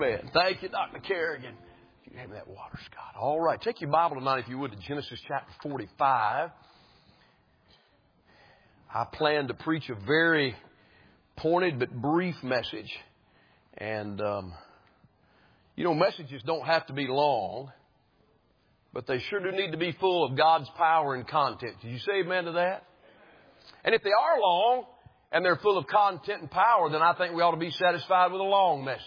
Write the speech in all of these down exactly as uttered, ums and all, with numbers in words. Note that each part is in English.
Man, thank you, Doctor Kerrigan. You have that water, Scott. All right, take your Bible tonight, if you would, to Genesis chapter forty-five. I plan to preach a very pointed but brief message. And, um, you know, messages don't have to be long, but they sure do need to be full of God's power and content. Did you say amen to that? And if they are long and they're full of content and power, then I think we ought to be satisfied with a long message.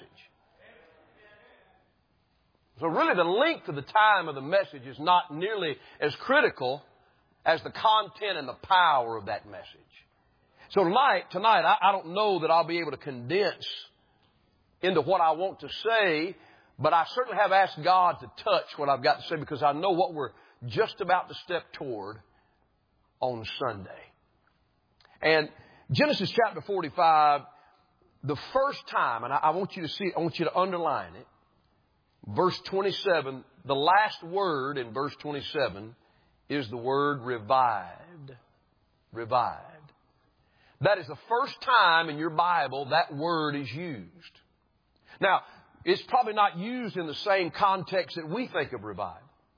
So really the length of the time of the message is not nearly as critical as the content and the power of that message. So tonight, tonight I, I don't know that I'll be able to condense into what I want to say, but I certainly have asked God to touch what I've got to say because I know what we're just about to step toward on Sunday. And Genesis chapter forty-five, the first time, and I, I want you to see it, I want you to underline it. Verse twenty-seven, the last word in verse twenty-seven is the word revived. Revived. That is the first time in your Bible that word is used. Now, it's probably not used in the same context that we think of revival.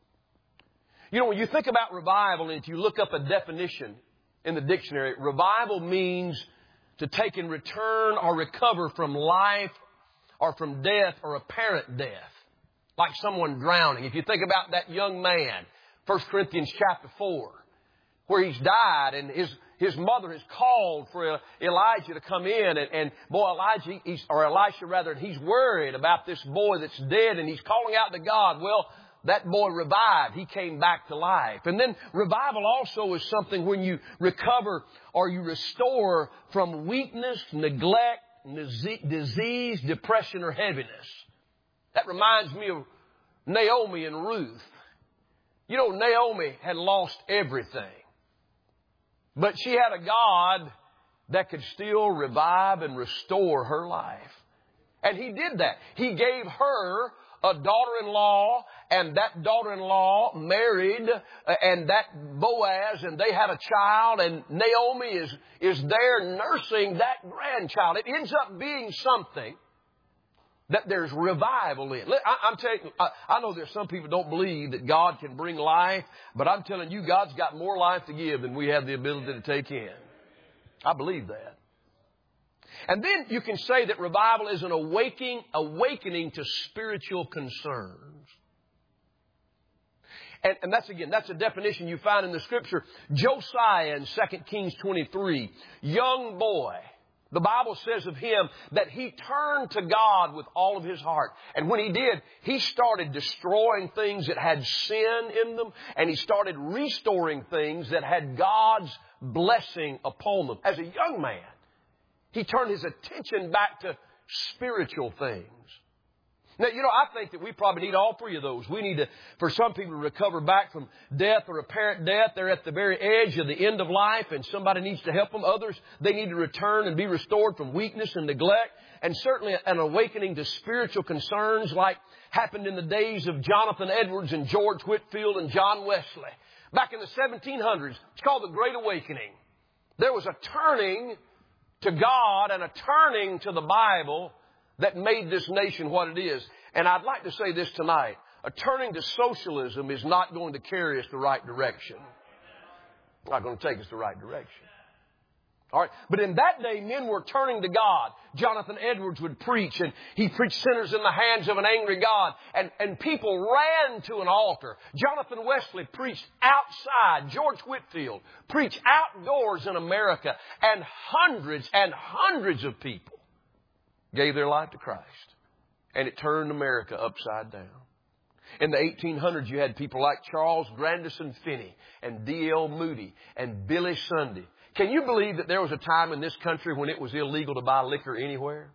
You know, when you think about revival, and if you look up a definition in the dictionary, revival means to take and return or recover from life or from death or apparent death. Like someone drowning. If you think about that young man, First Corinthians chapter four, where he's died and his, his mother has called for Elijah to come in. And, and boy, Elijah, he's, or Elisha rather, he's worried about this boy that's dead and he's calling out to God. Well, that boy revived. He came back to life. And then revival also is something when you recover or you restore from weakness, neglect, disease, depression, or heaviness. That reminds me of Naomi and Ruth. You know, Naomi had lost everything. But she had a God that could still revive and restore her life. And He did that. He gave her a daughter-in-law, and that daughter-in-law married, and that Boaz, and they had a child, and Naomi is, is there nursing that grandchild. It ends up being something that there's revival in. I, I'm telling you, I, I know there's some people don't believe that God can bring life, but I'm telling you, God's got more life to give than we have the ability to take in. I believe that. And then you can say that revival is an awakening, awakening to spiritual concerns. And, and that's, again, that's a definition you find in the Scripture. Josiah in Second Kings twenty-three, young boy. The Bible says of him that he turned to God with all of his heart. And when he did, he started destroying things that had sin in them. And he started restoring things that had God's blessing upon them. As a young man, he turned his attention back to spiritual things. Now, you know, I think that we probably need all three of those. We need to, for some people to recover back from death or apparent death. They're at the very edge of the end of life and somebody needs to help them. Others, they need to return and be restored from weakness and neglect. And certainly an awakening to spiritual concerns like happened in the days of Jonathan Edwards and George Whitefield and John Wesley. Back in the seventeen hundreds, it's called the Great Awakening. There was a turning to God and a turning to the Bible that made this nation what it is. And I'd like to say this tonight. A turning to socialism is not going to carry us the right direction. Not going to take us the right direction. All right. But in that day, men were turning to God. Jonathan Edwards would preach, and he preached sinners in the hands of an angry God. And, and people ran to an altar. Jonathan Wesley preached outside. George Whitefield preached outdoors in America. And hundreds and hundreds of people gave their life to Christ. And it turned America upside down. In the eighteen hundreds, you had people like Charles Grandison Finney and D L Moody and Billy Sunday. Can you believe that there was a time in this country when it was illegal to buy liquor anywhere?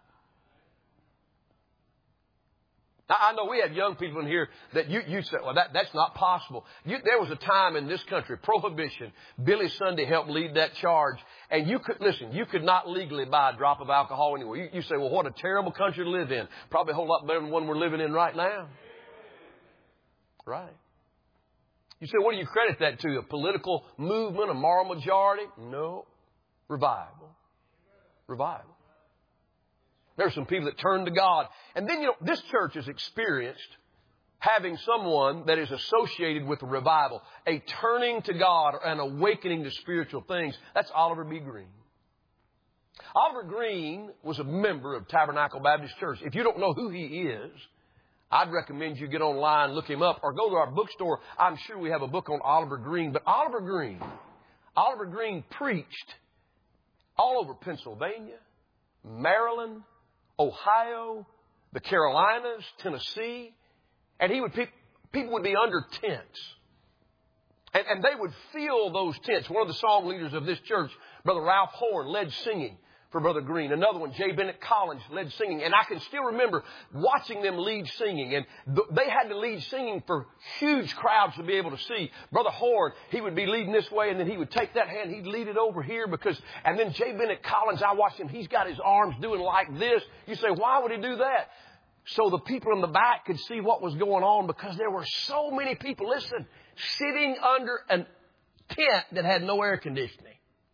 Now, I know we have young people in here that you, you say, well, that, that's not possible. You, there was a time in this country, prohibition. Billy Sunday helped lead that charge. And you could, listen, you could not legally buy a drop of alcohol anywhere. You, you say, well, what a terrible country to live in. Probably a whole lot better than the one we're living in right now. Right. You say, what do you credit that to? A political movement, a moral majority? No. Revival. Revival. There's some people that turn to God. And then, you know, this church has experienced having someone that is associated with a revival, a turning to God or an awakening to spiritual things. That's Oliver B. Green. Oliver Green was a member of Tabernacle Baptist Church. If you don't know who he is, I'd recommend you get online, look him up, or go to our bookstore. I'm sure we have a book on Oliver Green. But Oliver Green, Oliver Green preached all over Pennsylvania, Maryland, Ohio, the Carolinas, Tennessee. And he would, people would be under tents. And, and they would fill those tents. One of the song leaders of this church, Brother Ralph Horn, led singing for Brother Green. Another one, J. Bennett Collins, led singing. And I can still remember watching them lead singing. And th- they had to lead singing for huge crowds to be able to see. Brother Horn, he would be leading this way, and then he would take that hand, he'd lead it over here because, and then J. Bennett Collins, I watched him, he's got his arms doing like this. You say, why would he do that? So the people in the back could see what was going on because there were so many people, listen, sitting under a tent that had no air conditioning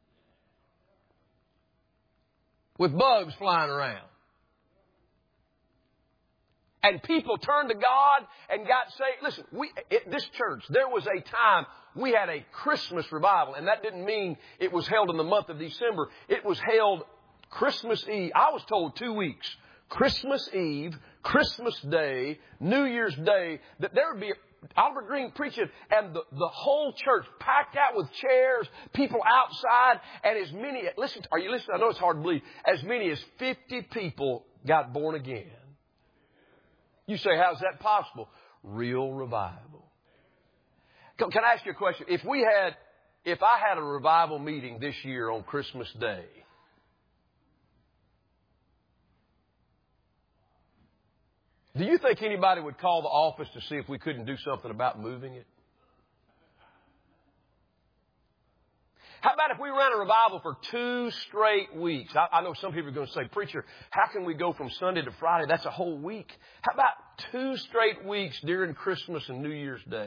with bugs flying around. And people turned to God and got saved. Listen, we, at this church, there was a time we had a Christmas revival, and that didn't mean it was held in the month of December. It was held Christmas Eve. I was told two weeks. Christmas Eve, Christmas Day, New Year's Day, that there would be Oliver Green preaching and the, the whole church packed out with chairs, people outside, and as many, listen, are you listening? I know it's hard to believe, as many as fifty people got born again. You say, how's that possible? Real revival. Can, can I ask you a question? If we had, if I had a revival meeting this year on Christmas Day, do you think anybody would call the office to see if we couldn't do something about moving it? How about if we ran a revival for two straight weeks? I, I know some people are going to say, preacher, how can we go from Sunday to Friday? That's a whole week. How about two straight weeks during Christmas and New Year's Day?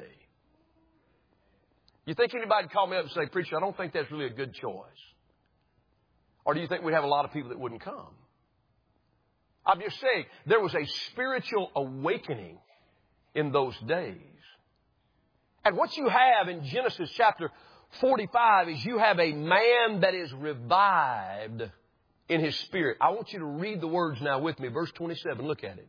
You think anybody would call me up and say, preacher, I don't think that's really a good choice? Or do you think we'd have a lot of people that wouldn't come? I'm just saying, there was a spiritual awakening in those days. And what you have in Genesis chapter forty-five is you have a man that is revived in his spirit. I want you to read the words now with me. Verse twenty-seven, look at it.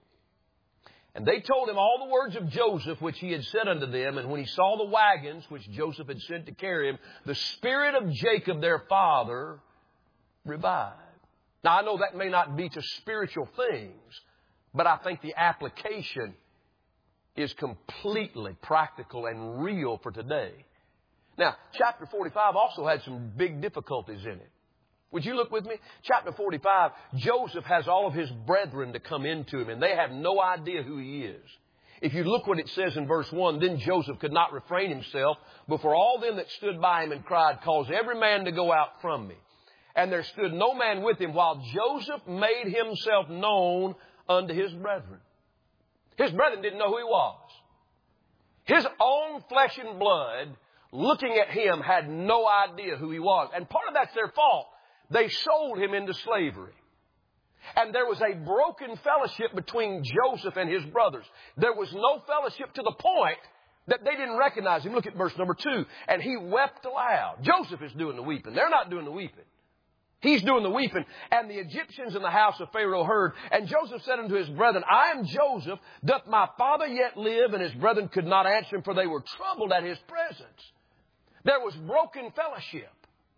And they told him all the words of Joseph, which he had said unto them. And when he saw the wagons, which Joseph had sent to carry him, the spirit of Jacob, their father, revived. Now, I know that may not be to spiritual things, but I think the application is completely practical and real for today. Now, chapter forty-five also had some big difficulties in it. Would you look with me? Chapter forty-five, Joseph has all of his brethren to come into him, and they have no idea who he is. If you look what it says in verse one, then Joseph could not refrain himself before all them that stood by him and cried, cause every man to go out from me. And there stood no man with him, while Joseph made himself known unto his brethren. His brethren didn't know who he was. His own flesh and blood, looking at him, had no idea who he was. And part of that's their fault. They sold him into slavery. And there was a broken fellowship between Joseph and his brothers. There was no fellowship to the point that they didn't recognize him. Look at verse number two. And he wept aloud. Joseph is doing the weeping. They're not doing the weeping. He's doing the weeping. And the Egyptians in the house of Pharaoh heard. And Joseph said unto his brethren, I am Joseph. Doth my father yet live? And his brethren could not answer him, for they were troubled at his presence. There was broken fellowship.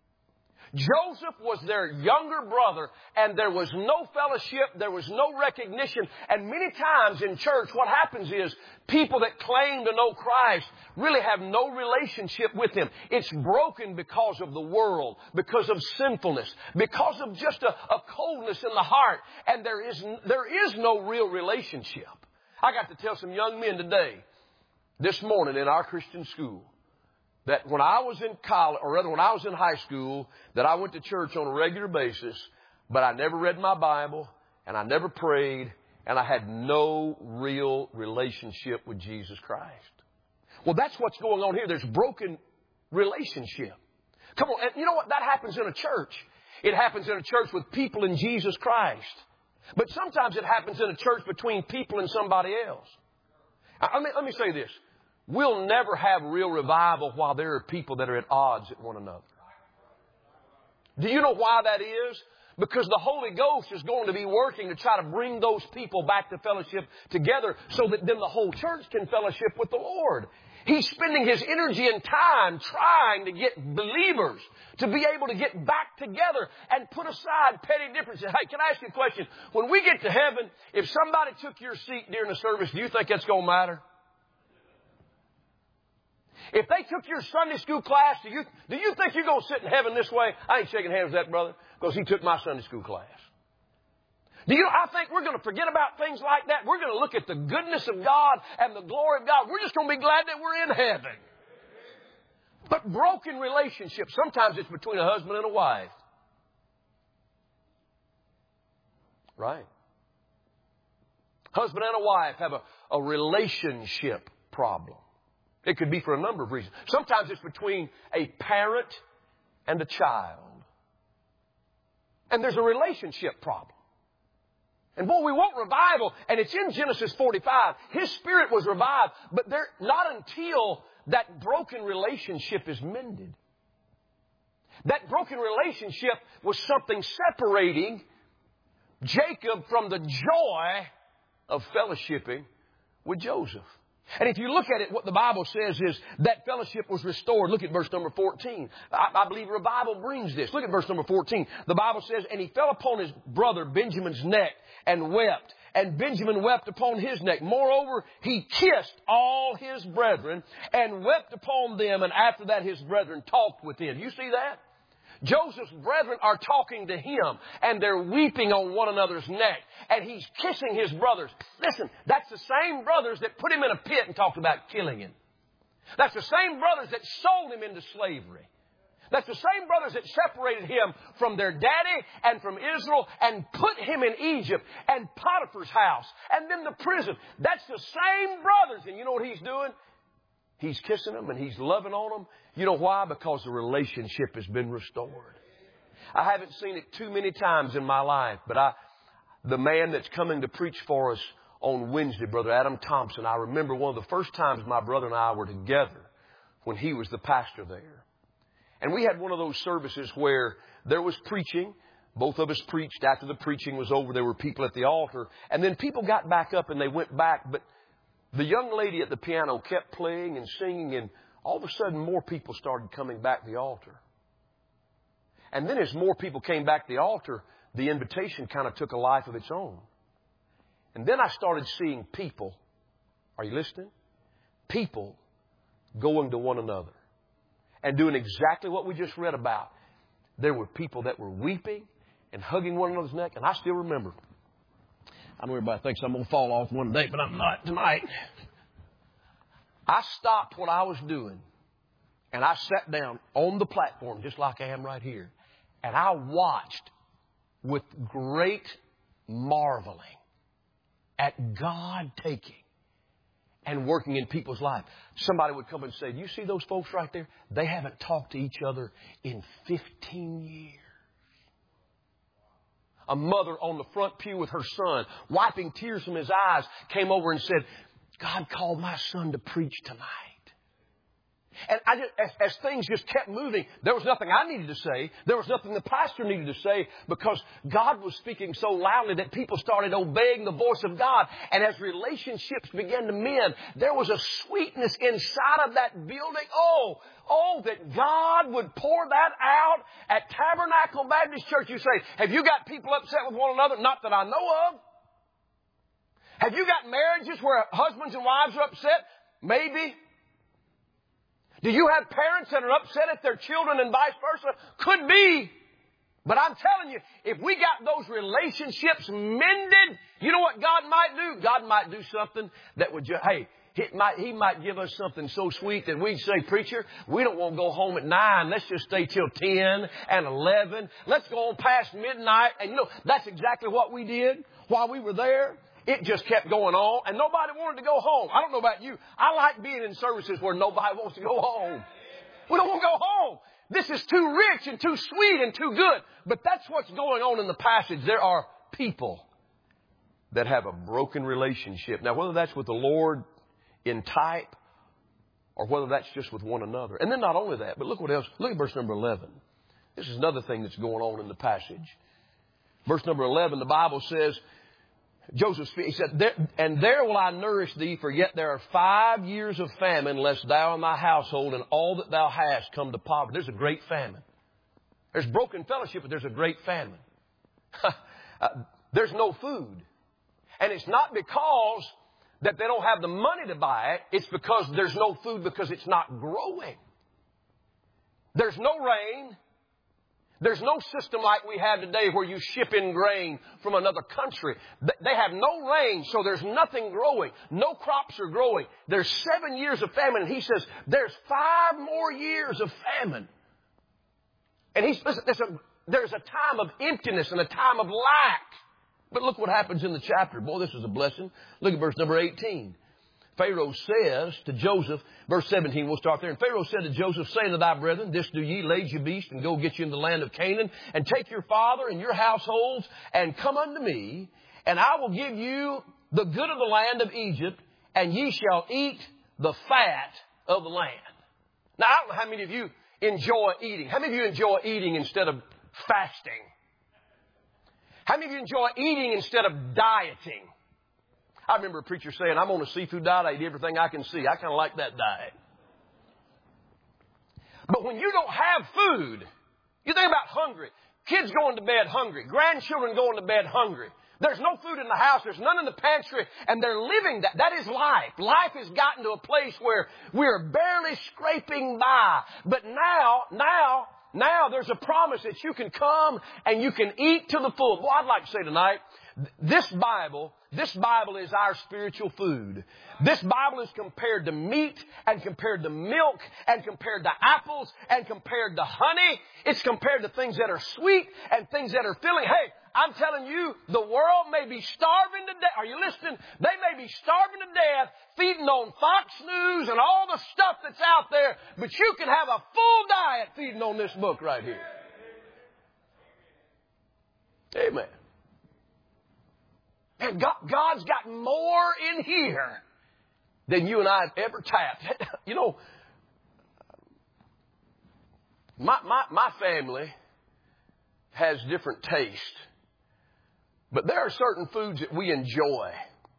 Joseph was their younger brother, and there was no fellowship, there was no recognition. And many times in church, what happens is people that claim to know Christ really have no relationship with Him. It's broken because of the world, because of sinfulness, because of just a, a coldness in the heart, and there is, there is no real relationship. I got to tell some young men today, this morning in our Christian school, that when I was in college, or rather when I was in high school, that I went to church on a regular basis, but I never read my Bible, and I never prayed, and I had no real relationship with Jesus Christ. Well, that's what's going on here. There's broken relationship. Come on, and you know what? That happens in a church. It happens in a church with people in Jesus Christ. But sometimes it happens in a church between people and somebody else. I mean, let me say this. We'll never have real revival while there are people that are at odds at one another. Do you know why that is? Because the Holy Ghost is going to be working to try to bring those people back to fellowship together so that then the whole church can fellowship with the Lord. He's spending his energy and time trying to get believers to be able to get back together and put aside petty differences. Hey, can I ask you a question? When we get to heaven, if somebody took your seat during the service, do you think that's going to matter? If they took your Sunday school class, do you, do you think you're going to sit in heaven this way? I ain't shaking hands with that brother because he took my Sunday school class. Do you know, I think we're going to forget about things like that. We're going to look at the goodness of God and the glory of God. We're just going to be glad that we're in heaven. But broken relationships, sometimes it's between a husband and a wife. Right? Husband and a wife have a, a relationship problem. It could be for a number of reasons. Sometimes it's between a parent and a child. And there's a relationship problem. And boy, we want revival, and it's in Genesis forty-five. His spirit was revived, but there, not until that broken relationship is mended. That broken relationship was something separating Jacob from the joy of fellowshipping with Joseph. And if you look at it, what the Bible says is that fellowship was restored. Look at verse number fourteen. I, I believe revival brings this. Look at verse number fourteen. The Bible says, and he fell upon his brother Benjamin's neck and wept. And Benjamin wept upon his neck. Moreover, he kissed all his brethren and wept upon them. And after that, his brethren talked with him. You see that? Joseph's brethren are talking to him, and they're weeping on one another's neck, and he's kissing his brothers. Listen, that's the same brothers that put him in a pit and talked about killing him. That's the same brothers that sold him into slavery. That's the same brothers that separated him from their daddy and from Israel and put him in Egypt and Potiphar's house and then the prison. That's the same brothers, and you know what he's doing? He's kissing them and he's loving on them. You know why? Because the relationship has been restored. I haven't seen it too many times in my life, but I, the man that's coming to preach for us on Wednesday, Brother Adam Thompson, I remember one of the first times my brother and I were together when he was the pastor there. And we had one of those services where there was preaching. Both of us preached. After the preaching was over, there were people at the altar. And then people got back up and they went back, but the young lady at the piano kept playing and singing, and all of a sudden more people started coming back to the altar. And then as more people came back to the altar, the invitation kind of took a life of its own. And then I started seeing people, are you listening? People going to one another and doing exactly what we just read about. There were people that were weeping and hugging one another's neck, and I still remember. I know everybody thinks I'm going to fall off one day, but I'm not tonight. I stopped what I was doing, and I sat down on the platform just like I am right here, and I watched with great marveling at God taking and working in people's lives. Somebody would come and say, do you see those folks right there? They haven't talked to each other in fifteen years. A mother on the front pew with her son, wiping tears from his eyes, came over and said, God called my son to preach tonight. And I just, as, as things just kept moving, there was nothing I needed to say. There was nothing the pastor needed to say, because God was speaking so loudly that people started obeying the voice of God. And as relationships began to mend, there was a sweetness inside of that building. Oh, oh, that God would pour that out at Tabernacle Baptist Church. You say, have you got people upset with one another? Not that I know of. Have you got marriages where husbands and wives are upset? Maybe. Do you have parents that are upset at their children and vice versa? Could be. But I'm telling you, if we got those relationships mended, you know what God might do? God might do something that would just, hey, He might, he might give us something so sweet that we'd say, preacher, we don't want to go home at nine. Let's just stay till ten and eleven. Let's go on past midnight. And you know, that's exactly what we did while we were there. It just kept going on, and nobody wanted to go home. I don't know about you. I like being in services where nobody wants to go home. We don't want to go home. This is too rich and too sweet and too good. But that's what's going on in the passage. There are people that have a broken relationship. Now, whether that's with the Lord in type or whether that's just with one another. And then not only that, but look what else. Look at verse number eleven. This is another thing that's going on in the passage. Verse number eleven, the Bible says, Joseph, he said, there, and there will I nourish thee, for yet there are five years of famine, lest thou and thy household and all that thou hast come to poverty. There's a great famine. There's broken fellowship, but there's a great famine. uh, there's no food. And it's not because that they don't have the money to buy it. It's because there's no food because it's not growing. There's no rain. There's no system like we have today where you ship in grain from another country. They have no rain, so there's nothing growing. No crops are growing. There's seven years of famine. And he says, there's five more years of famine. And he's, listen, there's a, there's a time of emptiness and a time of lack. But look what happens in the chapter. Boy, this is a blessing. Look at verse number eighteen. Pharaoh says to Joseph, verse seventeen, we'll start there. And Pharaoh said to Joseph, saying to thy brethren, this do ye, lade your beast, and go get you into the land of Canaan, and take your father and your households, and come unto me, and I will give you the good of the land of Egypt, and ye shall eat the fat of the land. Now, I don't know how many of you enjoy eating. How many of you enjoy eating instead of fasting? How many of you enjoy eating instead of dieting? I remember a preacher saying, I'm on a seafood diet. I eat everything I can see. I kind of like that diet. But when you don't have food, you think about hungry. Kids going to bed hungry. Grandchildren going to bed hungry. There's no food in the house. There's none in the pantry. And they're living that. That is life. Life has gotten to a place where we're barely scraping by. But now, now, now there's a promise that you can come and you can eat to the full. Well, I'd like to say tonight, this Bible, this Bible is our spiritual food. This Bible is compared to meat and compared to milk and compared to apples and compared to honey. It's compared to things that are sweet and things that are filling. Hey, I'm telling you, the world may be starving to death. Are you listening? They may be starving to death, feeding on Fox News and all the stuff that's out there, but you can have a full diet feeding on this book right here. Amen. And God, God's got more in here than you and I have ever tapped. You know, my, my, my family has different tastes. But there are certain foods that we enjoy.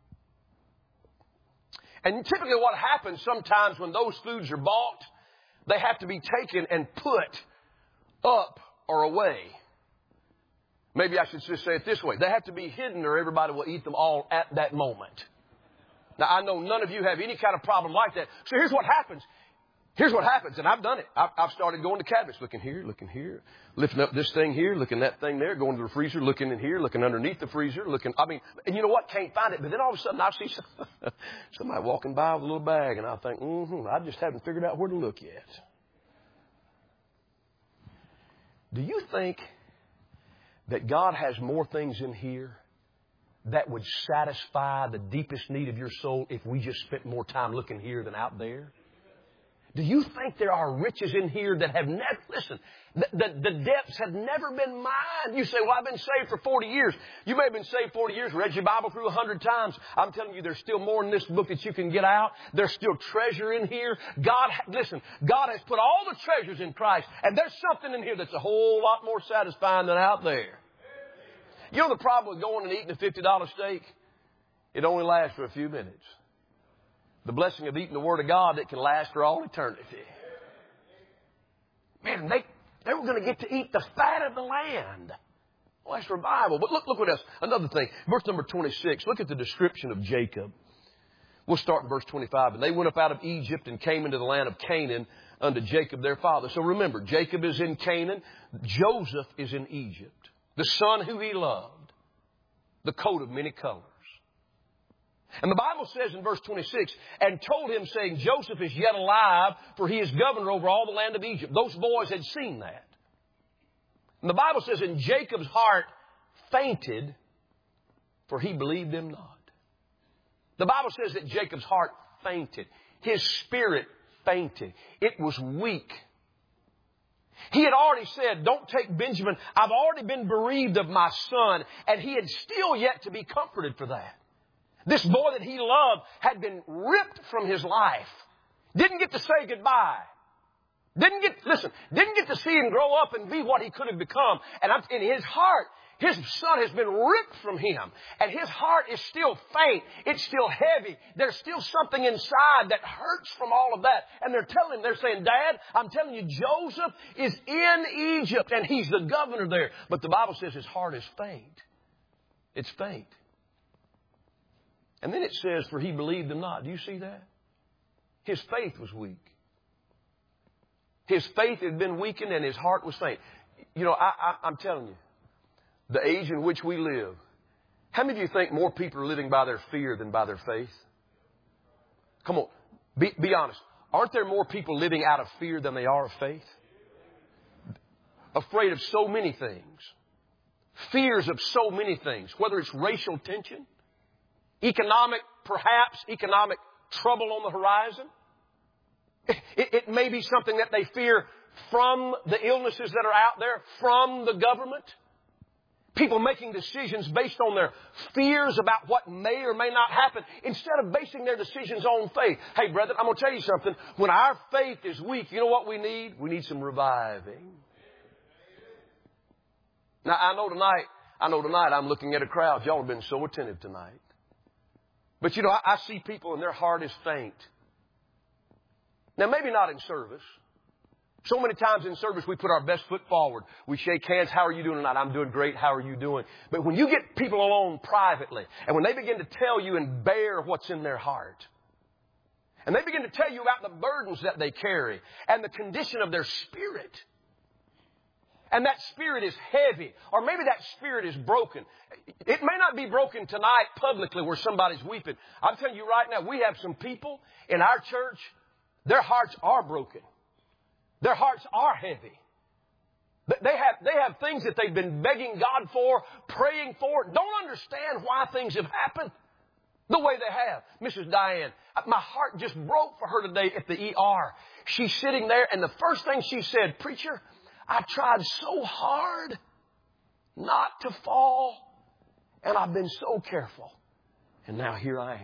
And typically what happens sometimes when those foods are bought, they have to be taken and put up or away. Maybe I should just say it this way. They have to be hidden or everybody will eat them all at that moment. Now, I know none of you have any kind of problem like that. So here's what happens. Here's what happens, and I've done it. I've, I've started going to cabinets, looking here, looking here, lifting up this thing here, looking that thing there, going to the freezer, looking in here, looking underneath the freezer, looking, I mean, and you know what? Can't find it. But then all of a sudden I see some, somebody walking by with a little bag, and I think, mm-hmm, I just haven't figured out where to look yet. Do you think that God has more things in here that would satisfy the deepest need of your soul if we just spent more time looking here than out there? Do you think there are riches in here that have never, listen, the, the, the depths have never been mine? You say, well, I've been saved for forty years. You may have been saved forty years, read your Bible through a hundred times. I'm telling you, there's still more in this book that you can get out. There's still treasure in here. God, listen, God has put all the treasures in Christ, and there's something in here that's a whole lot more satisfying than out there. You know the problem with going and eating a fifty dollar steak? It only lasts for a few minutes. The blessing of eating the Word of God that can last for all eternity. Man, they, they were going to get to eat the fat of the land. Well, that's revival. But look, look what else. Another thing. Verse number twenty-six. Look at the description of Jacob. We'll start in verse twenty-five. And they went up out of Egypt and came into the land of Canaan unto Jacob their father. So remember, Jacob is in Canaan. Joseph is in Egypt. The son who he loved. The coat of many colors. And the Bible says in verse twenty-six, and told him, saying, Joseph is yet alive, for he is governor over all the land of Egypt. Those boys had seen that. And the Bible says, and Jacob's heart fainted, for he believed them not. The Bible says that Jacob's heart fainted. His spirit fainted. It was weak. He had already said, don't take Benjamin. I've already been bereaved of my son. And he had still yet to be comforted for that. This boy that he loved had been ripped from his life. Didn't get to say goodbye. Didn't get, listen, didn't get to see him grow up and be what he could have become. And I'm, in his heart, his son has been ripped from him. And his heart is still faint. It's still heavy. There's still something inside that hurts from all of that. And they're telling him, they're saying, Dad, I'm telling you, Joseph is in Egypt and he's the governor there. But the Bible says his heart is faint. It's faint. And then it says, for he believed them not. Do you see that? His faith was weak. His faith had been weakened and his heart was faint. You know, I, I, I'm telling you, the age in which we live, how many of you think more people are living by their fear than by their faith? Come on, be, be honest. Aren't there more people living out of fear than they are of faith? Afraid of so many things. Fears of so many things, whether it's racial tension, economic, perhaps economic trouble on the horizon. It, it may be something that they fear from the illnesses that are out there, from the government. People making decisions based on their fears about what may or may not happen instead of basing their decisions on faith. Hey, brethren, I'm going to tell you something. When our faith is weak, you know what we need? We need some reviving. Now, I know tonight, I know tonight I'm looking at a crowd. Y'all have been so attentive tonight. But, you know, I, I see people and their heart is faint. Now, maybe not in service. So many times in service, we put our best foot forward. We shake hands. How are you doing tonight? I'm doing great. How are you doing? But when you get people alone privately, and when they begin to tell you and bear what's in their heart, and they begin to tell you about the burdens that they carry and the condition of their spirit, and that spirit is heavy, or maybe that spirit is broken. It may not be broken tonight publicly where somebody's weeping. I'm telling you right now, we have some people in our church, their hearts are broken. Their hearts are heavy. They have, they have things that they've been begging God for, praying for, don't understand why things have happened the way they have. Missus Diane, my heart just broke for her today at the E R. She's sitting there, and the first thing she said, Preacher, I tried so hard not to fall, and I've been so careful. And now here I am.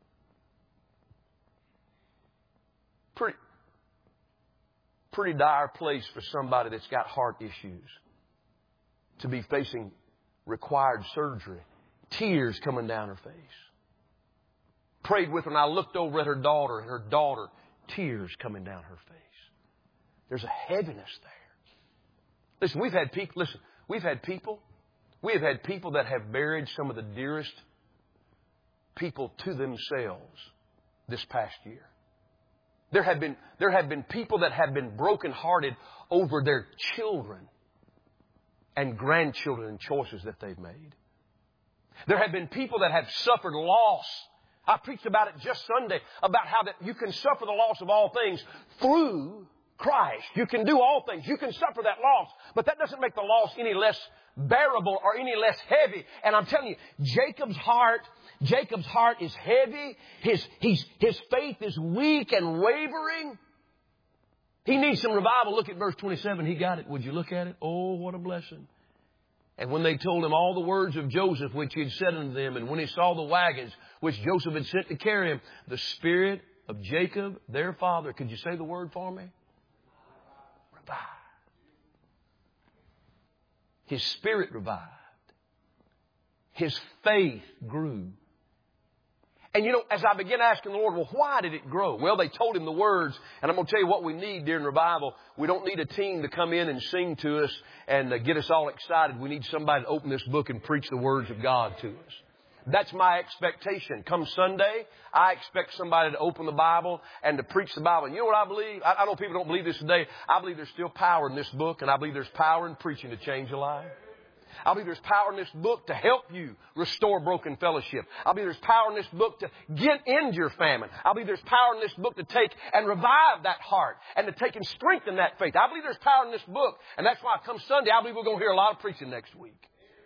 Pretty, pretty dire place for somebody that's got heart issues to be facing required surgery. Tears coming down her face. Prayed with her, and I looked over at her daughter, and her daughter, tears coming down her face. There's a heaviness there. Listen, we've had people, listen, we've had people, we have had people that have buried some of the dearest people to themselves this past year. There have been, there have been people that have been brokenhearted over their children and grandchildren and choices that they've made. There have been people that have suffered loss. I preached about it just Sunday, about how that you can suffer the loss of all things through Christ. You can do all things. You can suffer that loss. But that doesn't make the loss any less bearable or any less heavy. And I'm telling you, Jacob's heart, Jacob's heart is heavy. His, he's, his faith is weak and wavering. He needs some revival. Look at verse twenty-seven. He got it. Would you look at it? Oh, what a blessing. And when they told him all the words of Joseph, which he had said unto them, and when he saw the wagons, which Joseph had sent to carry him, the spirit of Jacob, their father, could you say the word for me? Revived. His spirit revived. His faith grew. And you know, as I began asking the Lord, well, why did it grow? Well, they told him the words, and I'm going to tell you what we need during revival. We don't need a team to come in and sing to us and uh, get us all excited. We need somebody to open this book and preach the words of God to us. That's my expectation. Come Sunday, I expect somebody to open the Bible and to preach the Bible. And you know what I believe? I, I know people don't believe this today. I believe there's still power in this book, and I believe there's power in preaching to change a life. I believe there's power in this book to help you restore broken fellowship. I believe there's power in this book to get into your famine. I believe there's power in this book to take and revive that heart and to take and strengthen that faith. I believe there's power in this book, and that's why come Sunday, I believe we're going to hear a lot of preaching next week.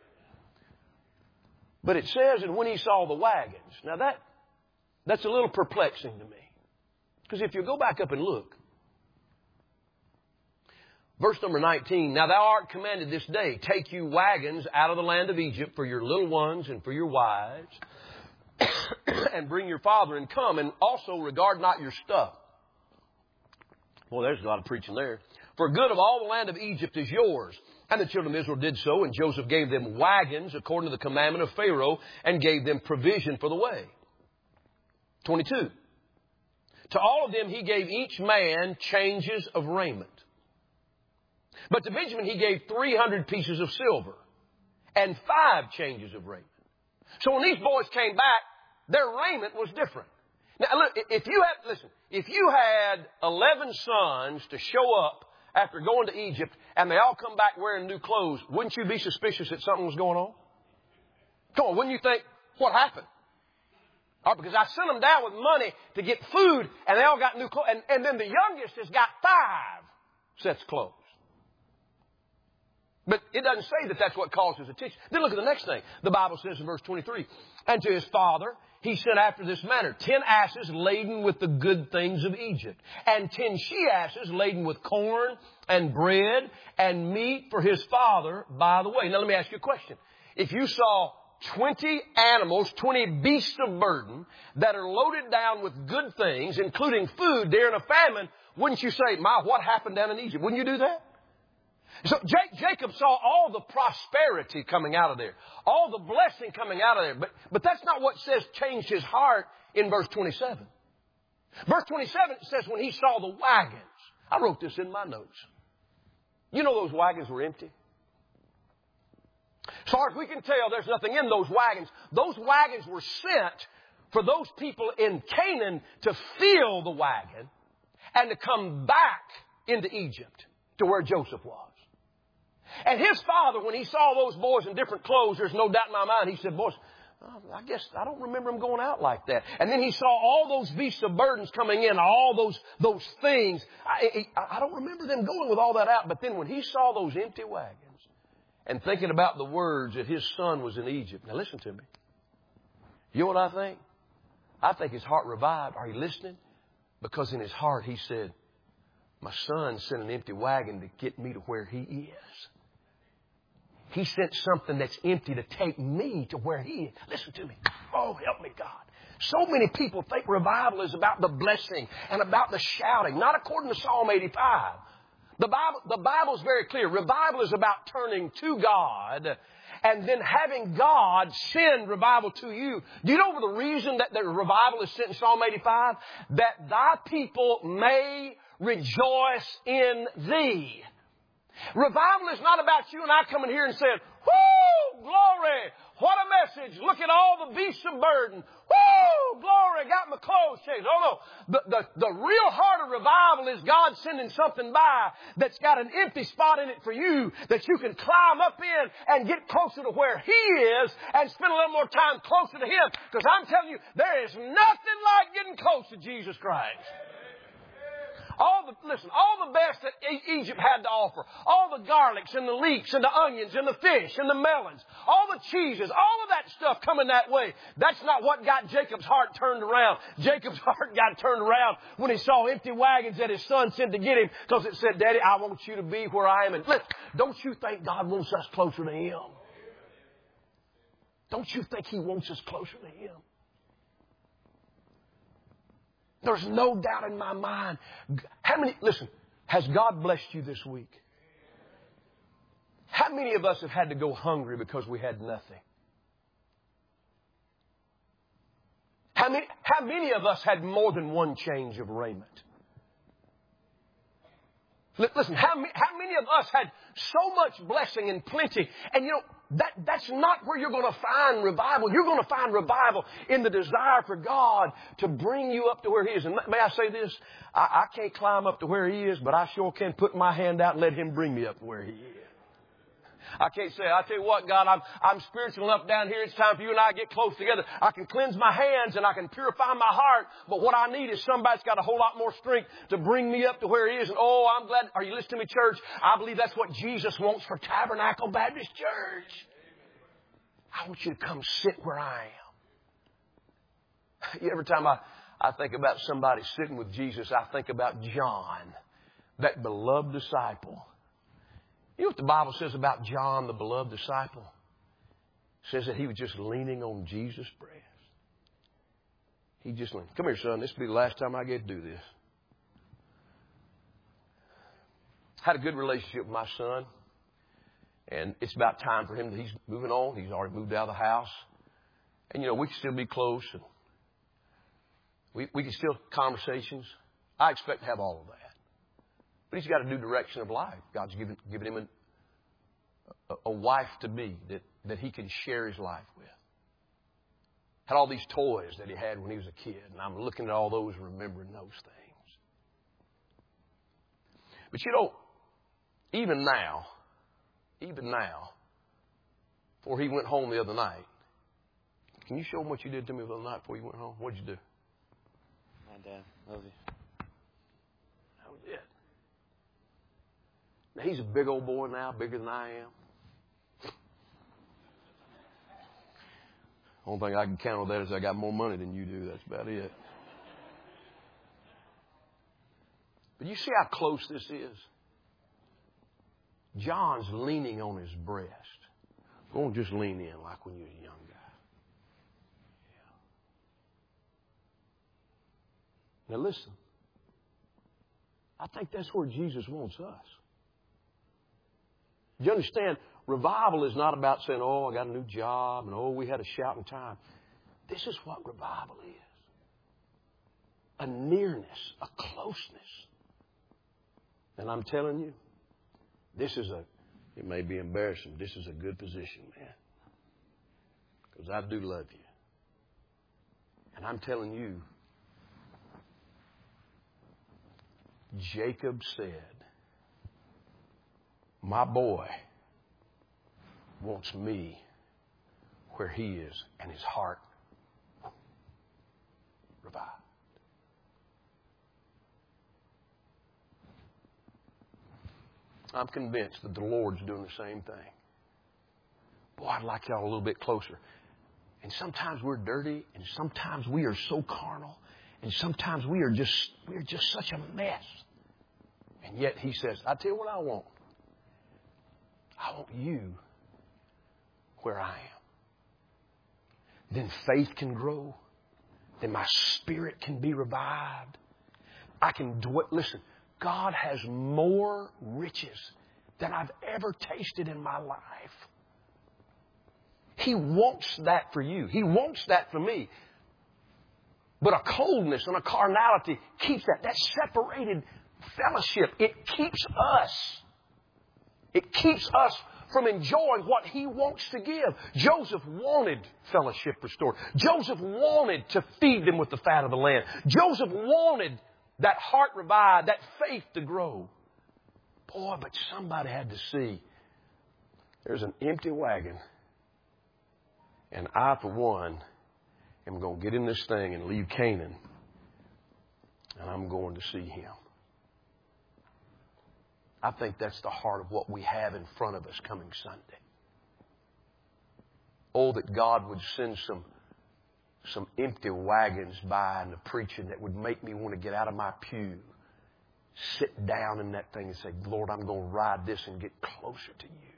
But it says, and when he saw the wagons. Now that, that's a little perplexing to me. Because if you go back up and look, Verse number nineteen, now thou art commanded this day, take you wagons out of the land of Egypt for your little ones and for your wives, and bring your father and come, and also regard not your stuff. Well, there's a lot of preaching there. For good of all the land of Egypt is yours. And the children of Israel did so, and Joseph gave them wagons according to the commandment of Pharaoh, and gave them provision for the way. twenty-two. To all of them he gave each man changes of raiment. But to Benjamin he gave three hundred pieces of silver and five changes of raiment. So when these boys came back, their raiment was different. Now look, if you had, listen, if you had eleven sons to show up after going to Egypt and they all come back wearing new clothes, wouldn't you be suspicious that something was going on? Come on, wouldn't you think, what happened? All right, because I sent them down with money to get food and they all got new clothes. And, and then the youngest has got five sets of clothes. But it doesn't say that that's what causes attention. Then look at the next thing. The Bible says in verse twenty-three, and to his father he sent after this manner, ten asses laden with the good things of Egypt, and ten she-asses laden with corn and bread and meat for his father by the way. Now let me ask you a question. If you saw twenty animals, twenty beasts of burden that are loaded down with good things, including food during a famine, wouldn't you say, my, what happened down in Egypt? Wouldn't you do that? So Jacob saw all the prosperity coming out of there, all the blessing coming out of there. But, but that's not what says changed his heart in verse twenty-seven. Verse twenty-seven says when he saw the wagons. I wrote this in my notes. You know those wagons were empty. As far as we can tell, there's nothing in those wagons. Those wagons were sent for those people in Canaan to fill the wagon and to come back into Egypt to where Joseph was. And his father, when he saw those boys in different clothes, there's no doubt in my mind, he said, boys, I guess I don't remember them going out like that. And then he saw all those beasts of burdens coming in, all those those things. I, I don't remember them going with all that out. But then when he saw those empty wagons and thinking about the words that his son was in Egypt. Now listen to me. You know what I think? I think his heart revived. Are you listening? Because in his heart he said, my son sent an empty wagon to get me to where he is. He sent something that's empty to take me to where he is. Listen to me. Oh, help me, God. So many people think revival is about the blessing and about the shouting. Not according to Psalm eighty-five. The Bible, the Bible is very clear. Revival is about turning to God and then having God send revival to you. Do you know the reason that the revival is sent in Psalm eighty-five? That thy people may rejoice in thee. Revival is not about you and I coming here and saying, whoo, glory, what a message. Look at all the beasts of burden. Whoo, glory, got my clothes changed. Oh, no. The, the, the real heart of revival is God sending something by that's got an empty spot in it for you that you can climb up in and get closer to where He is and spend a little more time closer to Him. Because I'm telling you, there is nothing like getting close to Jesus Christ. All the, listen, all the best that Egypt had to offer, all the garlics and the leeks and the onions and the fish and the melons, all the cheeses, all of that stuff coming that way. That's not what got Jacob's heart turned around. Jacob's heart got turned around when he saw empty wagons that his son sent to get him because it said, Daddy, I want you to be where I am. And listen, don't you think God wants us closer to Him? Don't you think He wants us closer to Him? There's no doubt in my mind. How many, listen, has God blessed you this week? How many of us have had to go hungry because we had nothing? How many, how many of us had more than one change of raiment? Listen, how many, how many of us had so much blessing and plenty? And you know, that, that's not where you're going to find revival. You're going to find revival in the desire for God to bring you up to where He is. And may I say this? I, I can't climb up to where He is, but I sure can put my hand out and let Him bring me up to where He is. I can't say, I tell you what, God, I'm, I'm spiritual enough down here. It's time for you and I to get close together. I can cleanse my hands and I can purify my heart. But what I need is somebody's got a whole lot more strength to bring me up to where He is. And oh, I'm glad. Are you listening to me, church? I believe that's what Jesus wants for Tabernacle Baptist Church. I want you to come sit where I am. Every time I, I think about somebody sitting with Jesus, I think about John, that beloved disciple You know what the Bible says about John, the beloved disciple? It says that he was just leaning on Jesus' breast. He just leaned. Come here, son. This will be the last time I get to do this. Had a good relationship with my son. And it's about time for him. He's moving on. He's already moved out of the house. And, you know, we can still be close. And we, we can still have conversations. I expect to have all of that. But he's got a new direction of life. God's given, given him a, a, a wife to be that, that he can share his life with. Had all these toys that he had when he was a kid. And I'm looking at all those and remembering those things. But, you know, even now, even now, before he went home the other night, can you show him what you did to me the other night before you went home? What did you do? My dad, love you. That was it. Now, he's a big old boy now, bigger than I am. Only thing I can count on that is I got more money than you do. That's about it. But you see how close this is? John's leaning on his breast. Don't just lean in like when you were a young guy. Yeah. Now listen. I think that's where Jesus wants us. You understand? Revival is not about saying, oh, I got a new job, and oh, we had a shouting time. This is what revival is. A nearness, a closeness. And I'm telling you, this is a, it may be embarrassing, this is a good position, man. Because I do love you. And I'm telling you, Jacob said, my boy wants me where he is, and his heart revived. I'm convinced that the Lord's doing the same thing. Boy, I'd like y'all a little bit closer. And sometimes we're dirty, and sometimes we are so carnal, and sometimes we are just we're just such a mess. And yet he says, I tell you what I want. I want you where I am. Then faith can grow. Then my spirit can be revived. I can dwell. Listen, God has more riches than I've ever tasted in my life. He wants that for you. He wants that for me. But a coldness and a carnality keeps that. That separated fellowship, it keeps us. It keeps us from enjoying what He wants to give. Joseph wanted fellowship restored. Joseph wanted to feed them with the fat of the land. Joseph wanted that heart revived, that faith to grow. Boy, but somebody had to see there's an empty wagon. And I, for one, am going to get in this thing and leave Canaan. And I'm going to see Him. I think that's the heart of what we have in front of us coming Sunday. Oh, that God would send some, some empty wagons by in the preaching that would make me want to get out of my pew, sit down in that thing and say, Lord, I'm going to ride this and get closer to You.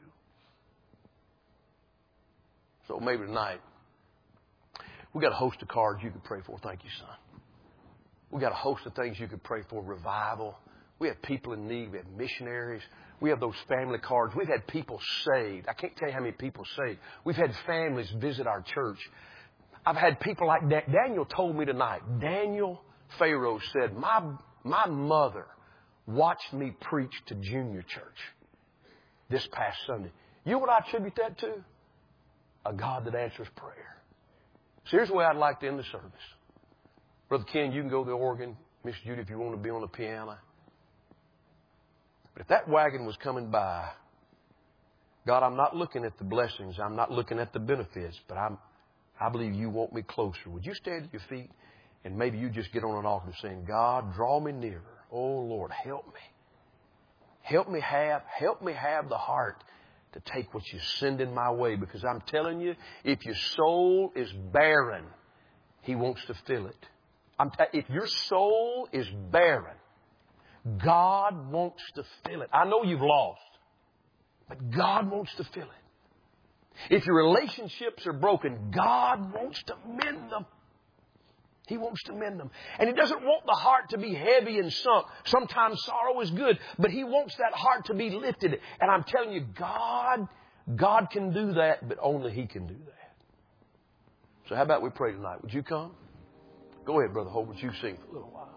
So maybe tonight, we got a host of cards you could pray for. Thank you, son. We got a host of things you could pray for. Revival. We have people in need. We have missionaries. We have those family cards. We've had people saved. I can't tell you how many people saved. We've had families visit our church. I've had people like that. Daniel told me tonight. Daniel Pharaoh said, my, my mother watched me preach to junior church this past Sunday. You know what I attribute that to? A God that answers prayer. So here's the way I'd like to end the service. Brother Ken, you can go to the organ. Miss Judy, if you want to be on the piano. But if that wagon was coming by, God, I'm not looking at the blessings. I'm not looking at the benefits. But I'm, I believe You want me closer. Would you stand at your feet? And maybe you just get on an altar saying, God, draw me nearer. Oh, Lord, help me. Help me have, help me have the heart to take what You send in my way. Because I'm telling you, if your soul is barren, He wants to fill it. I'm t- if your soul is barren, God wants to fill it. I know you've lost. But God wants to fill it. If your relationships are broken, God wants to mend them. He wants to mend them. And He doesn't want the heart to be heavy and sunk. Sometimes sorrow is good, but He wants that heart to be lifted. And I'm telling you, God, God can do that, but only He can do that. So how about we pray tonight? Would you come? Go ahead, Brother Holbert. You sing for a little while.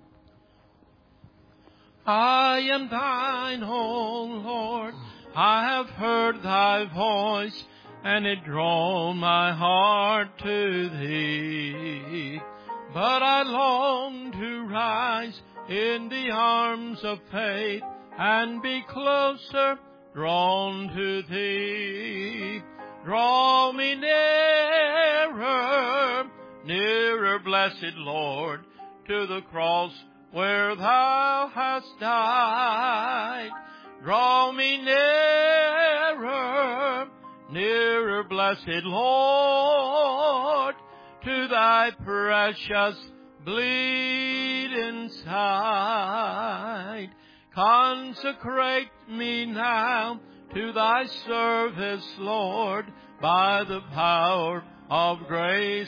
I am Thine, O Lord. I have heard Thy voice, and it drawn my heart to Thee. But I long to rise in the arms of faith and be closer drawn to Thee. Draw me nearer, nearer, blessed Lord, to the cross where Thou hast died. Draw me nearer, nearer, blessed Lord, to Thy precious bleeding side. Consecrate me now to Thy service, Lord, by the power of grace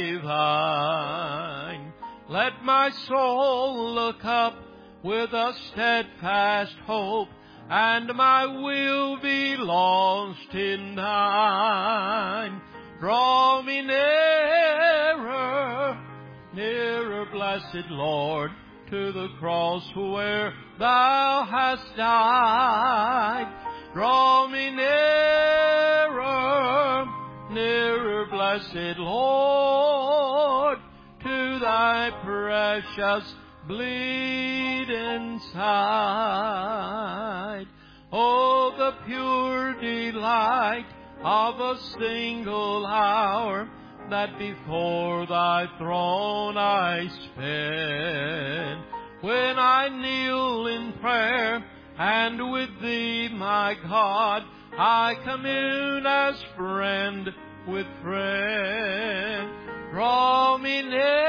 divine. Let my soul look up with a steadfast hope, and my will be lost in Thine. Draw me nearer, nearer, blessed Lord, to the cross where Thou hast died. Draw me nearer, nearer, blessed Lord, to Thy precious bleeding side. Oh, the pure delight of a single hour that before Thy throne I spend, when I kneel in prayer and with Thee, my God, I commune as friend with friend. Draw me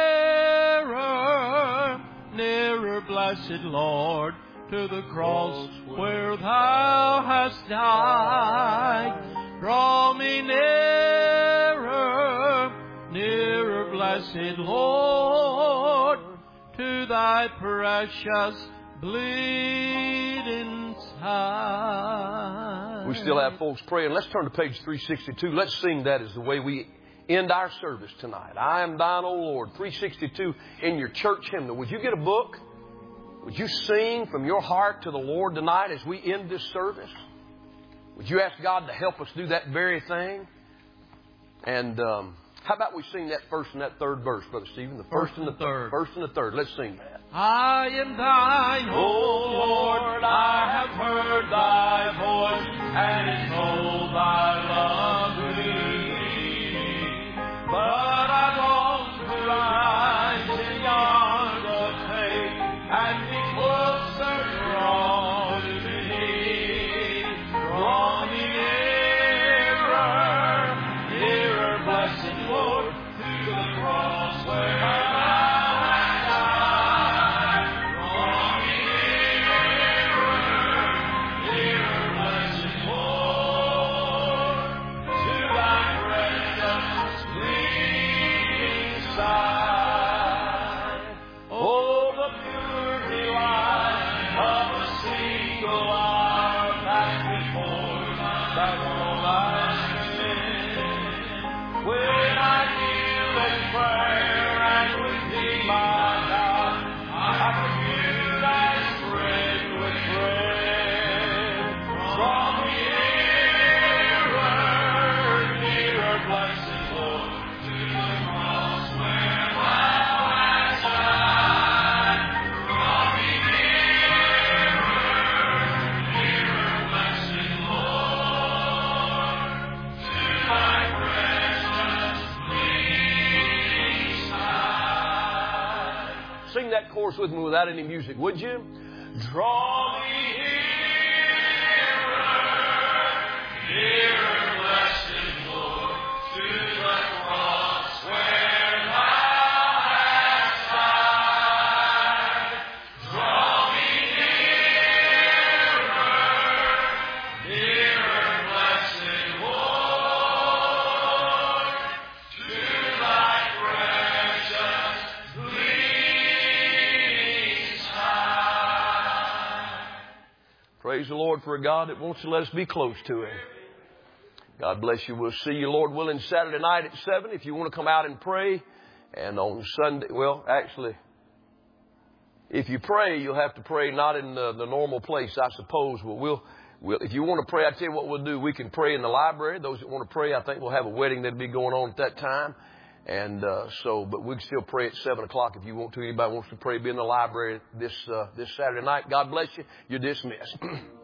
nearer, nearer, blessed Lord, to the cross where Thou hast died. Draw me nearer, nearer, blessed Lord, to Thy precious bleeding side. We still have folks praying. Let's turn to page three sixty-two. Let's sing that as the way we end our service tonight. I am Thine, O Lord. three sixty-two in your church hymnal. Would you get a book? Would you sing from your heart to the Lord tonight as we end this service? Would you ask God to help us do that very thing? And um, how about we sing that first and that third verse, Brother Stephen? The first, first and the third. First and the third. Let's sing that. I am Thine, O Lord. I have heard Thy voice and told Thy love to Thee. But I long to rise in the arms of faith and be closer drawn to Thee. Draw me nearer, nearer, blessed Lord, to the cross where Thou hast died. Draw me nearer, nearer, blessed Lord, to Thy precious bleeding side. Oh, the pure delight of a single hour that before Thy throne I stand. When I kneel in prayer and with Thee, my God, I commune as friend with friend. Draw me nearer, nearer, blessed Lord, to the cross where Thou hast died. Draw me nearer, nearer, blessed Lord, to Thy precious bleeding side. Sing that chorus with me without any music, would you? Draw me nearer, nearer, blessed Lord, to the cross where Thou hast died. Draw me nearer, nearer, Praise the Lord for a God that wants to let us be close to Him. God bless you. We'll see you, Lord willing, Saturday night at seven if you want to come out and pray. And on Sunday, well, actually, if you pray, you'll have to pray not in the, the normal place, I suppose. But we'll, we'll, if you want to pray, I tell you what we'll do. We can pray in the library. Those that want to pray, I think we'll have a wedding that'll be going on at that time. And uh, so, but we can still pray at seven o'clock if you want to. Anybody wants to pray, be in the library this uh, this Saturday night. God bless you. You're dismissed.